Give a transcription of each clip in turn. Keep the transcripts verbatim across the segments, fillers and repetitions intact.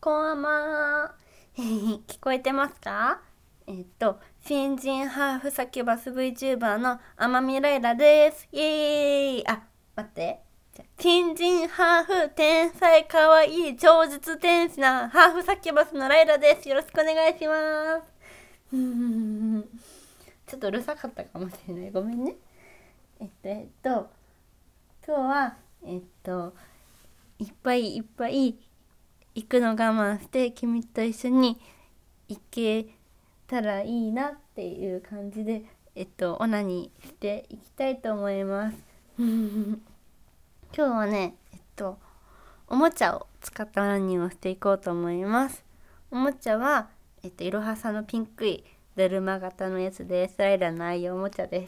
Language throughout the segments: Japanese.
こんばんは。聞こえてますか？えっと、新人ハーフサキュバス VTuber のあまみライラです。イエーイ。あ、待って。新人ハーフ天才かわいい超実天使なハーフサキュバスのライラです。よろしくお願いします。ちょっとうるさかったかもしれない。ごめんね。えっと、えっと、今日は、えっと、いっぱいいっぱい行くの我慢して君と一緒に行けたらいいなっていう感じで、えっと、オナニーしていきたいと思います。今日はね、えっと、おもちゃを使ったオナニーをしていこうと思います。おもちゃは、えっと、いろはさのピンクいだるま型のやつです。ライラの愛用おもちゃです。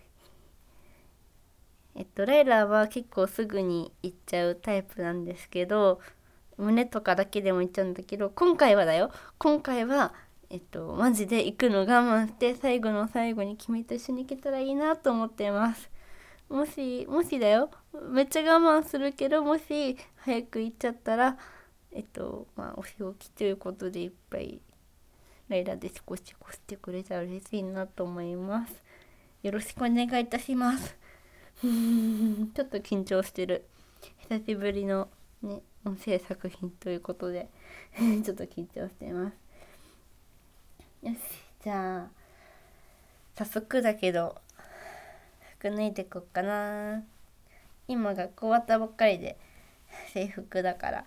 えっと、ライラは結構すぐに行っちゃうタイプなんですけど、胸とかだけでも行っちゃうんだけど、今回はだよ。今回は、えっと、マジで行くの我慢して最後の最後に君と一緒に行けたらいいなと思っています。もし、もしだよ。めっちゃ我慢するけど、もし早く行っちゃったら、えっと、まあ、お仕置きということでいっぱいライラで少しこしてくれたら嬉しいなと思います。よろしくお願いいたします。ちょっと緊張してる。久しぶりのね、音声作品ということでちょっと緊張しています。よし、じゃあ早速だけど服脱いでこっかな。今学校終わったばっかりで制服だから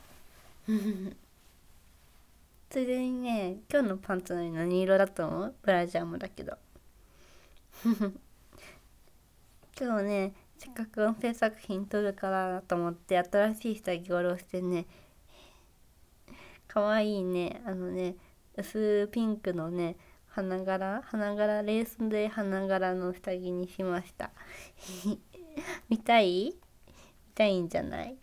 ついでにね、今日のパンツの何色だと思う？ブラジャーもだけど今日ね、せっかく音声作品撮るからと思って新しい下着を下ろしてね、かわいいね、あのね、薄ピンクのね、花柄花柄レースで花柄の下着にしました見たい見たいんじゃない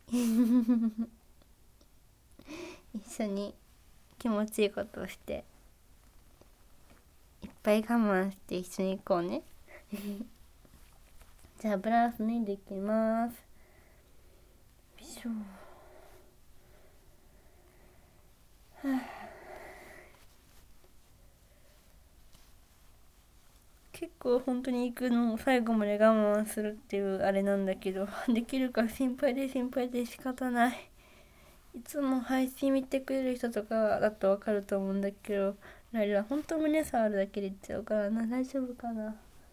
一緒に気持ちいいことをしていっぱい我慢して一緒に行こうねじゃあブラウス脱いでいきます。よいしょ。結構本当に行くのを最後まで我慢するっていうあれなんだけど、できるか心配で心配で仕方ない。いつも配信見てくれる人とかだとわかると思うんだけど、ライラ本当胸触るだけで言っちゃうからな。大丈夫かな。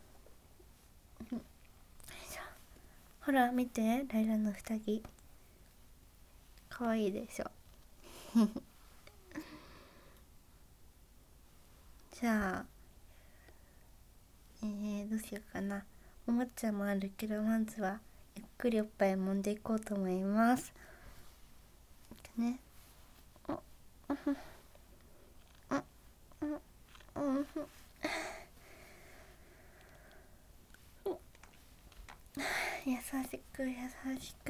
ほら見て、ライラの下着かわいいでしょじゃあえー、どうしようかな。おもちゃもあるけど、まずはゆっくりおっぱい揉んでいこうと思います。ね。優しく優しく。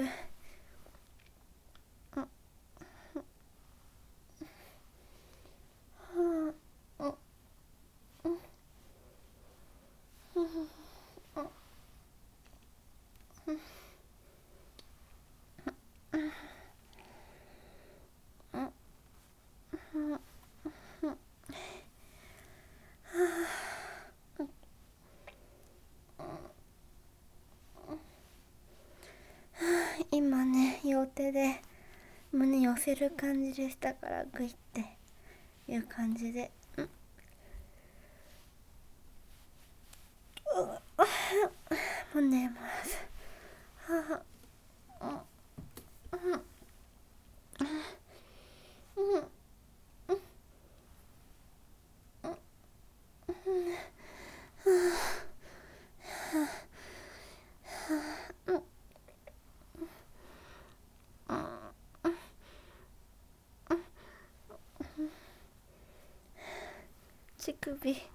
今ね、両手で胸寄せる感じでしたから、グイっていう感じで、うん、揉んでます。はあ、うんうん乳首立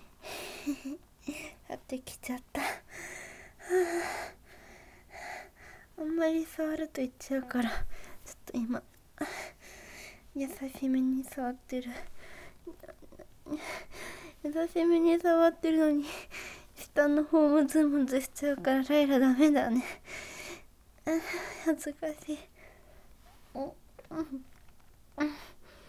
ってきちゃったあんまり触ると言っちゃうから、ちょっと今優しめに触ってる。優しめに触ってるのに下の方ムズムズしちゃうから、ライラダメだね。恥ずかしい。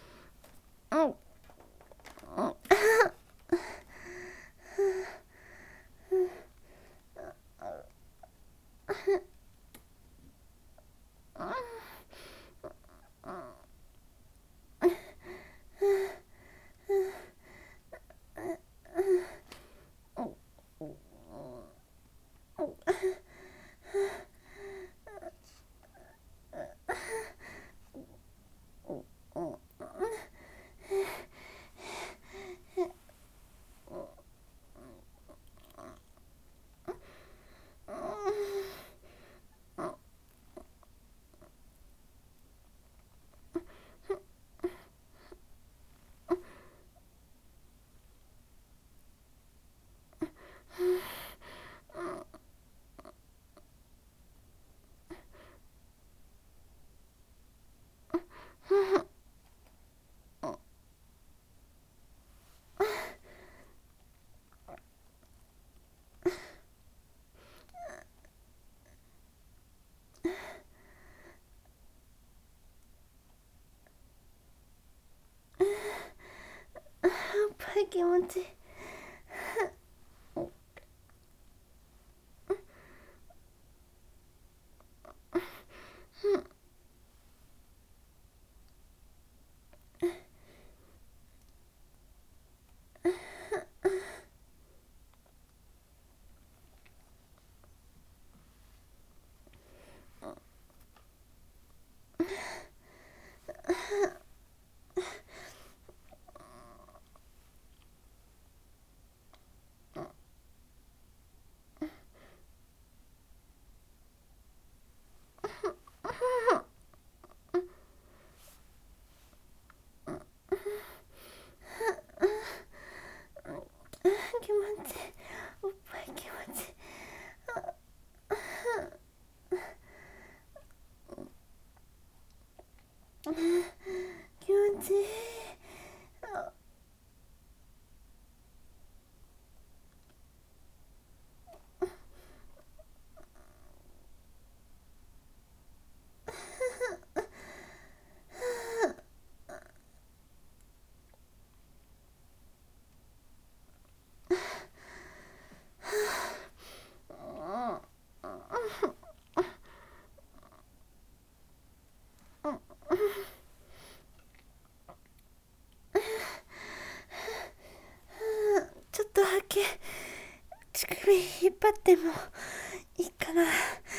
気持ちいい。気持ちいい。おっぱい気持ちいい。気持ちいい。ちょっとだけ乳首引っ張ってもいいかな。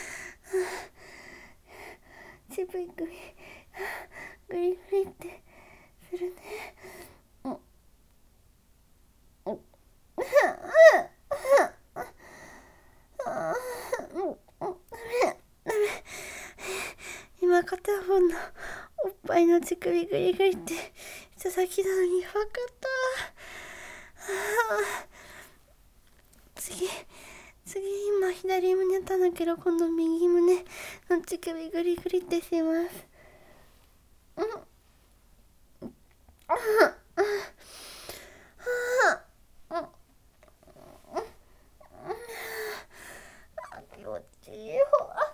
渋い首グリグリってするね。うんうん今片方のおっぱいの乳首グリグリってした先なのに分かった。次次今左胸やったんだけど、今度右胸の乳首グリグリってします。うん気持ちいい。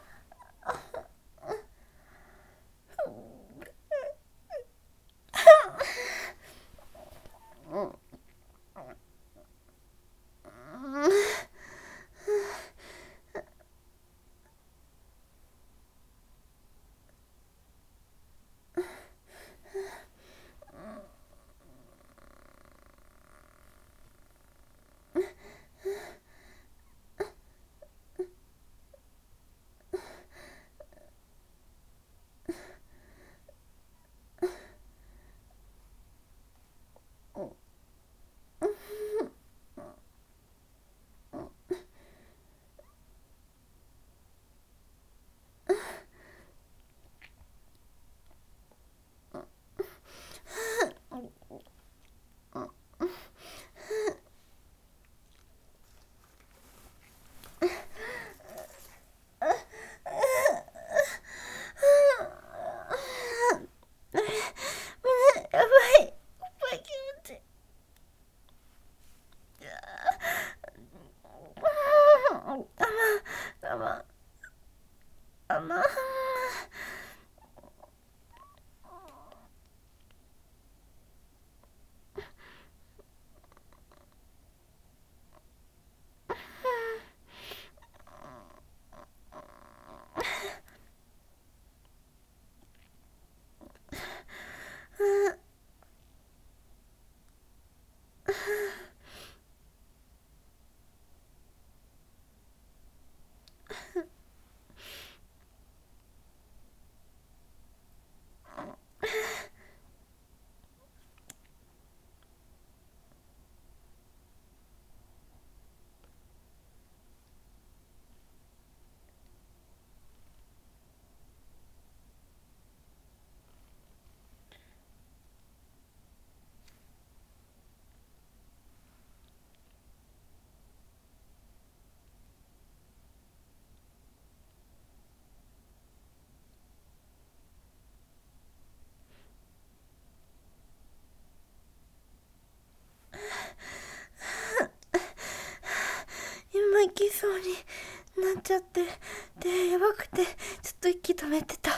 今行きそうになっちゃってで、やばくてちょっと息止めてた。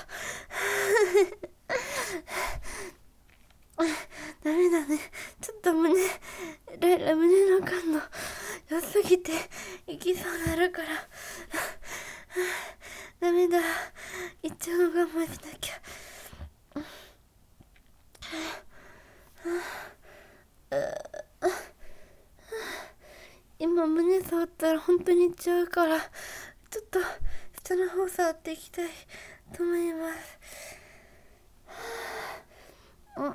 ダメだね。ちょっと胸触ったら本当にいっちゃうから、ちょっと下の方触っていきたいと思います。うん。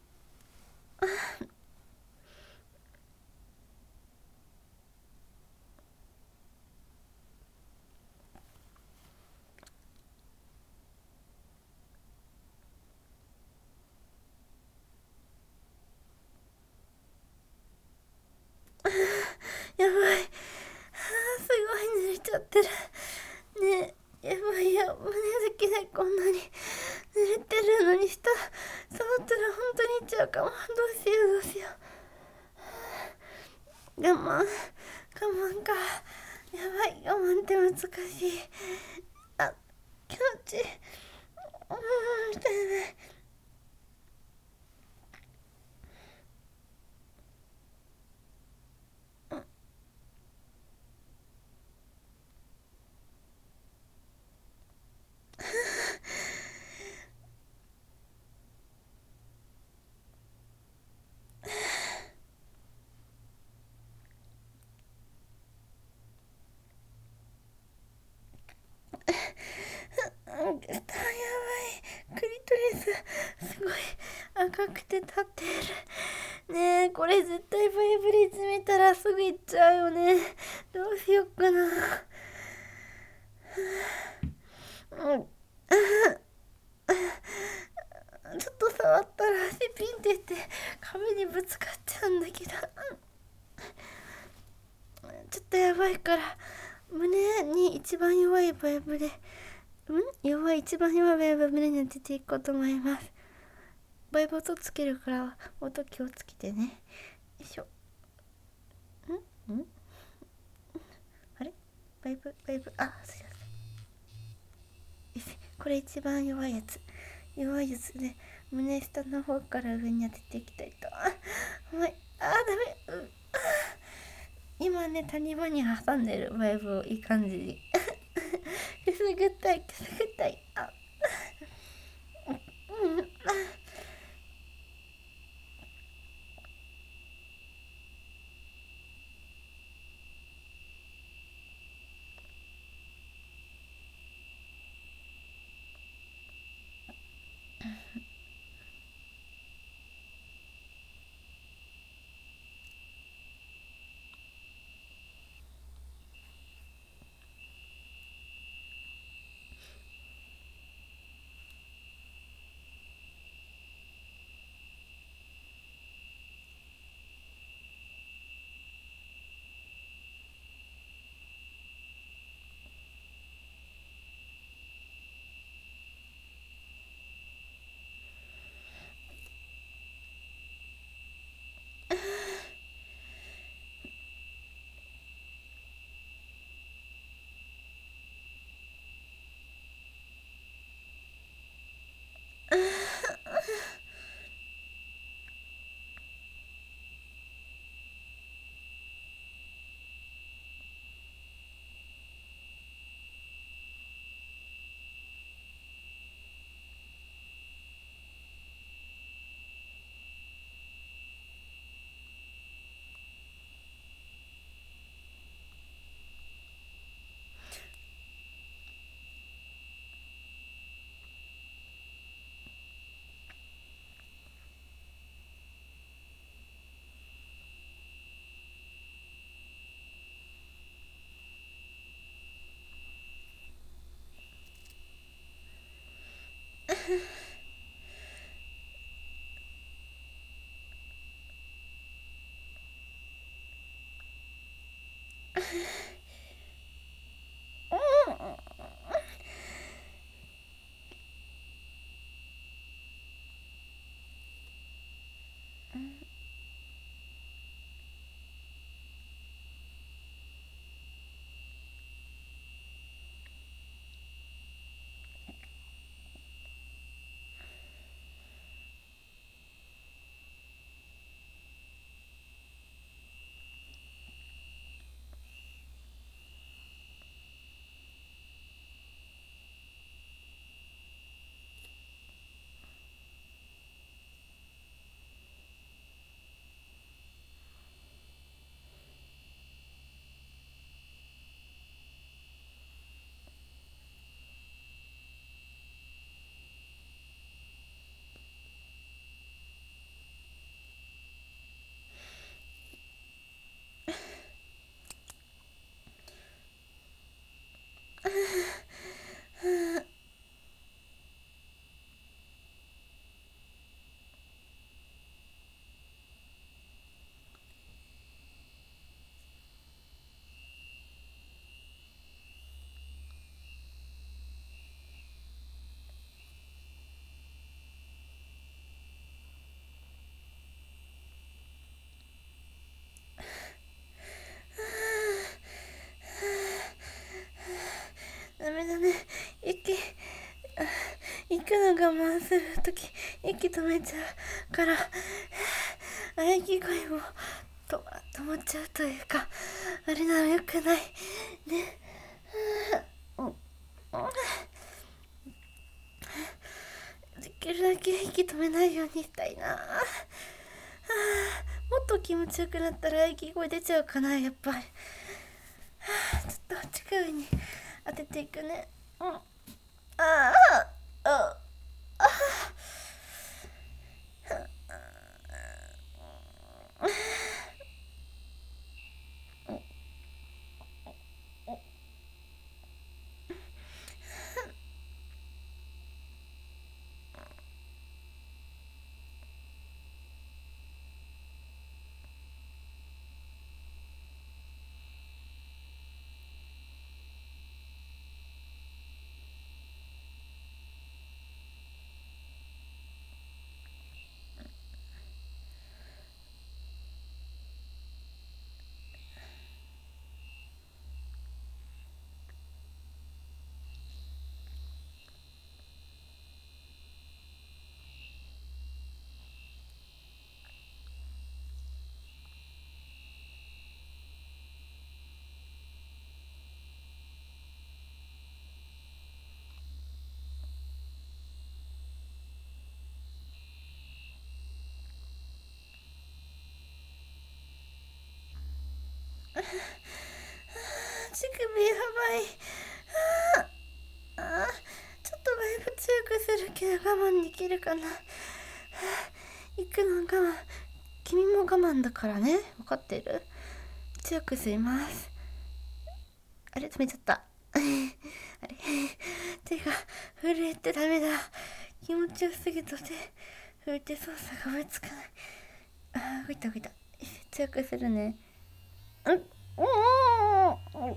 やばい。あー、すごい濡れちゃってる。ねえ、やばいよ。胸好きでこんなに濡れてるのに、下触ったら本当にいっちゃうかも。どうしようどうしよう。我慢我慢か。やばい、我慢って難しい。あ、気持ちいい。うん、痛いね。うん、やばい。クリトリスすごい赤くて立ってる。ねえ、これ絶対バイブリッジ見たらすぐ行っちゃうよね。どうしよっかな。うん、ちょっと触ったら足ピンってって壁にぶつかっちゃうんだけど、ちょっとやばいから胸に一番弱いバイブで、ん弱い一番弱いバイブ胸に当てていこうと思います。バイブ音つけるから音気をつけてね。よいしょ。んんあれ、バイブバイブ、あ、すいません。これ一番弱いやつ。弱いやつで胸下の方から上に当てていきたいと。あ、はい。あ、ダメ。う今ね、谷間に挟んでるバイブをいい感じにくすぐったいくすぐったい。あ、うん。 慢するとき息止めちゃうから喘ぎ声もと止まっちゃうというか、あれならよくないね。できるだけ息止めないようにしたいな。もっと気持ちよくなったら息声出ちゃうかな、やっぱり。ちょっと近くに当てていくね。うん、ああああ乳首やばい。ああ、ちょっとだいぶ強くするけど我慢できるかな。行くの我慢。君も我慢だからね。分かってる？強く吸います。あれ、止めちゃった。あれ、手が震えてダメだ。気持ちよすぎと手震えて操作が追いつかない。あー、動いた動いた。強くするね。うん、うん、うん、うん。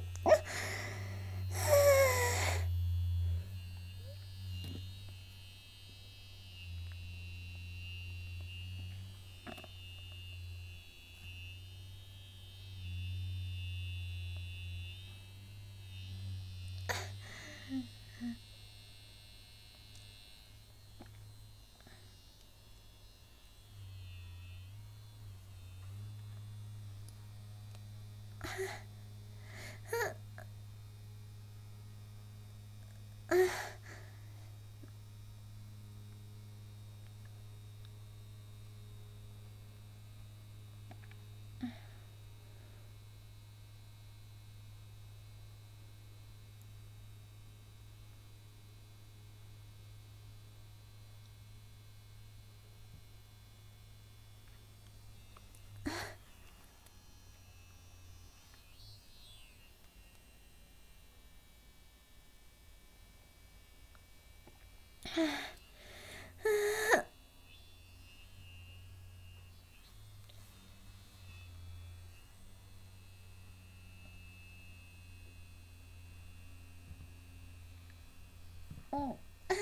うん、胸や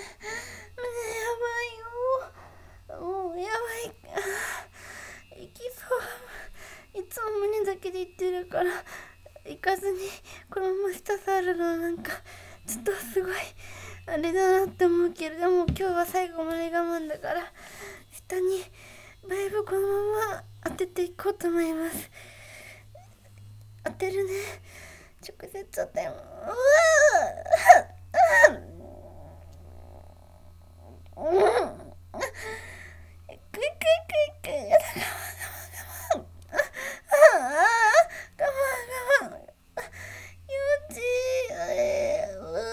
ばいよ。もうやばい。行きそう。いつも胸だけで言ってるから行かずにこのまま下触るのなんかちょっとすごいあれだなって思うけれども、今日は最後まで我慢だから下にだいぶこのまま当てていこうと思います。当てるね。直接当てる。うわーうん、くいくいくいくい、やだ、我慢我慢我慢。ああ、我慢我慢。気持ちいい。えー、う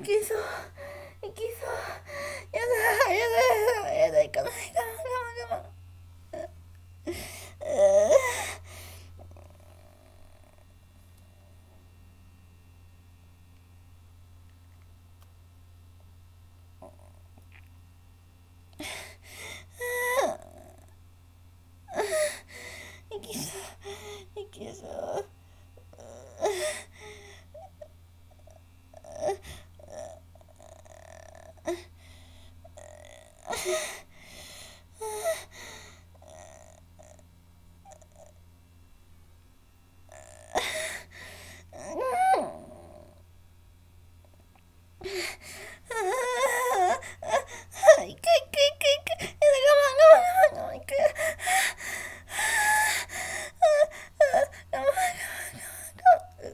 けそういけそう。やだやだやだやだ、行かないかな。我慢我慢我慢。うーいけそういけそう。行く行く行く行く。やだ、我慢我慢我慢我慢行く。我慢。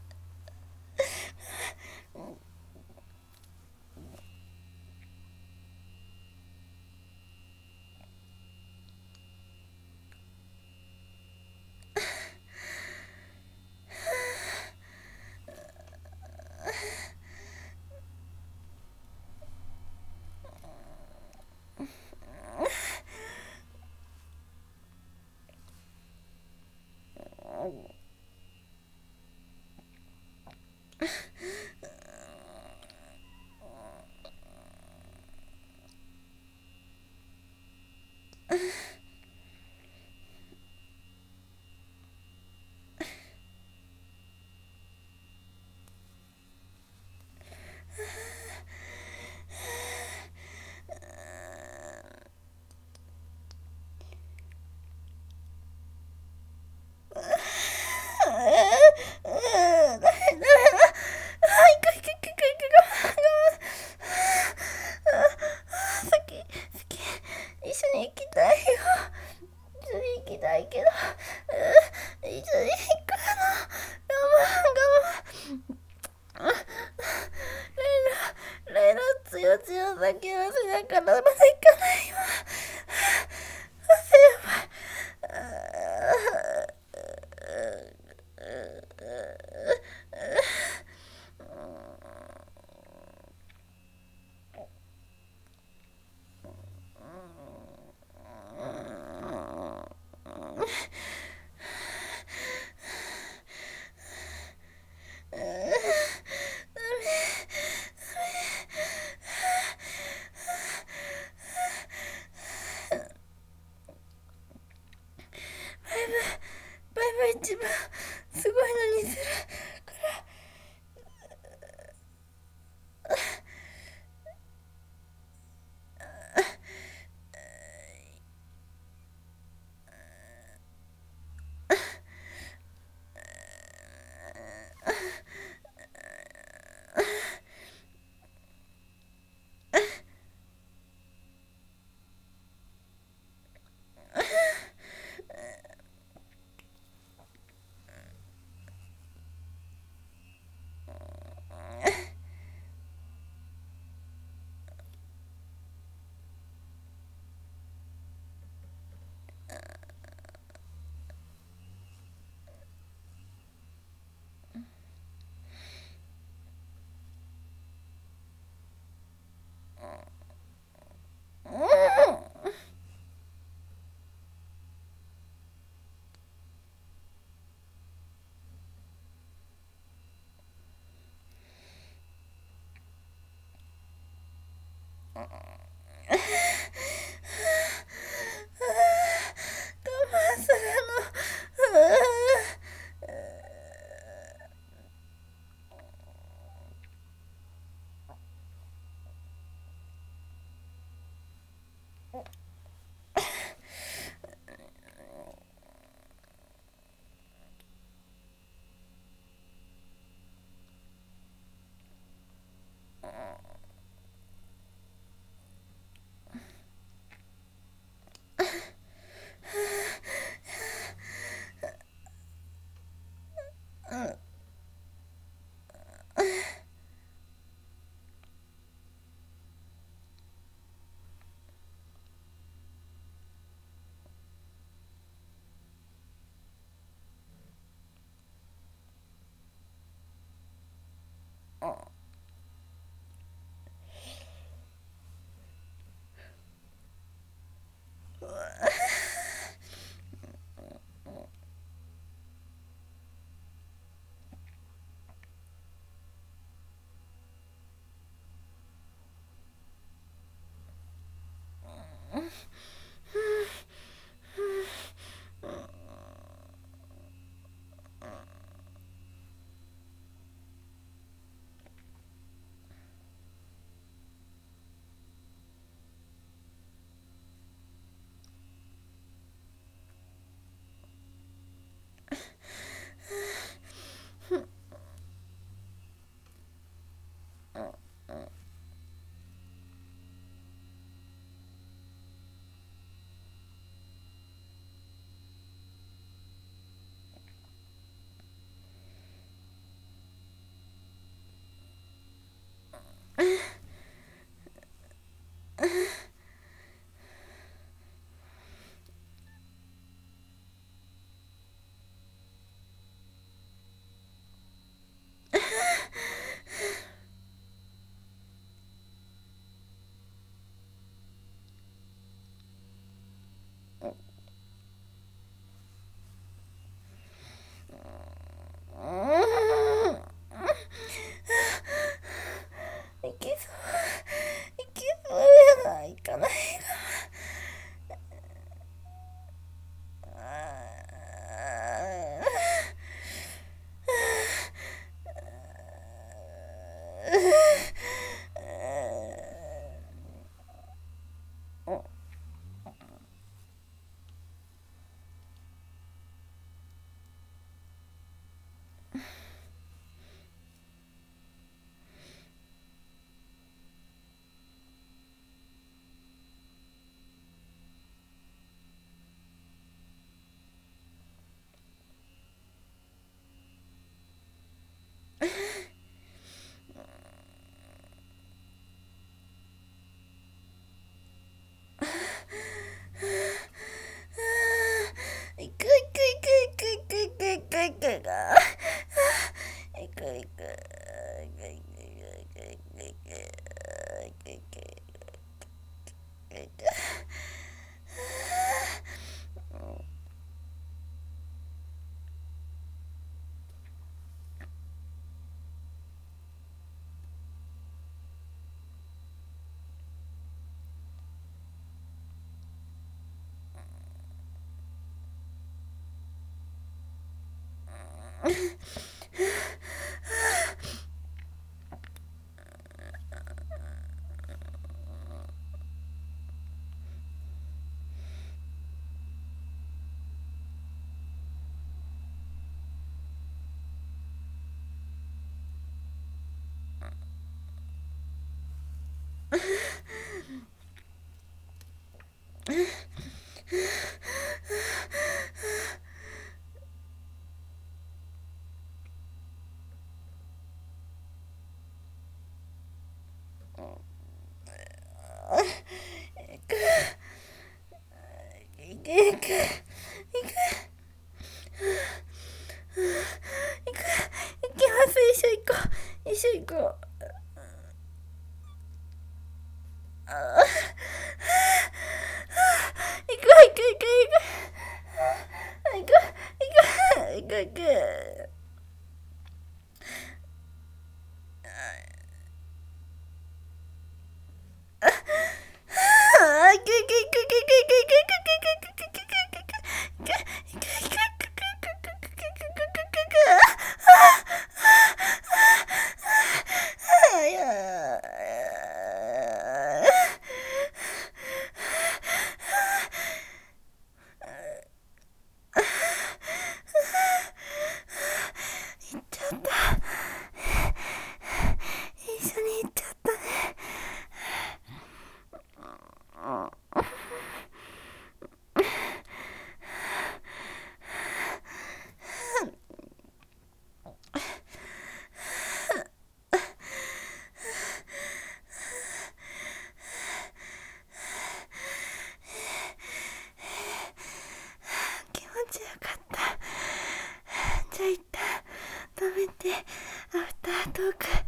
一緒に行きたいよ。一緒に行きたいけど、一緒に行くの。我慢我慢。レイラ、レイラ、つよつよだけは背中からまだ行かないわ。汗やバイバイ一番すごいのにする。我慢するの。 いけそういけそうやな、いかないいくいくいくいくいくいくいくいくいくいくいくいけいけいきます。一緒行こう一緒行こう。ああ行く行く行く行く行く行く行く行くじゃあ一旦止めてアフタートーク